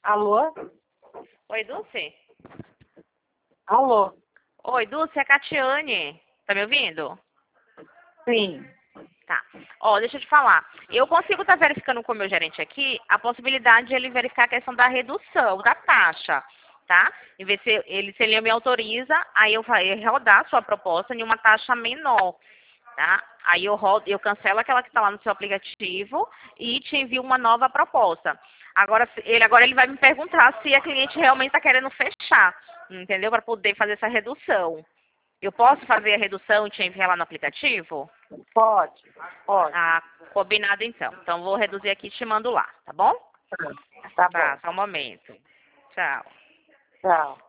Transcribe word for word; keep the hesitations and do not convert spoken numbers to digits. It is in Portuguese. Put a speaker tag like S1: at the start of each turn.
S1: Alô?
S2: Oi, Dulce?
S1: Alô?
S2: Oi, Dulce, é a Catiane. Tá me ouvindo?
S1: Sim.
S2: Tá. Ó, deixa eu te falar. Eu consigo estar verificando com o meu gerente aqui a possibilidade de ele verificar a questão da redução da taxa, tá? E ver se ele, se ele me autoriza, aí eu vou rodar a sua proposta em uma taxa menor, tá? Aí eu, rodo, eu cancelo aquela que está lá no seu aplicativo e te envio uma nova proposta. Agora, se- ele, agora ele vai me perguntar se a cliente realmente está querendo fechar, entendeu? Para poder fazer essa redução. Eu posso fazer a redução e te enviar lá no aplicativo?
S1: Pode? Pode.
S2: Ah, combinado então. Então vou reduzir aqui e te mando lá, tá bom?
S1: Tá
S2: Tá,
S1: bom.
S2: só um momento. Tchau.
S1: Tchau.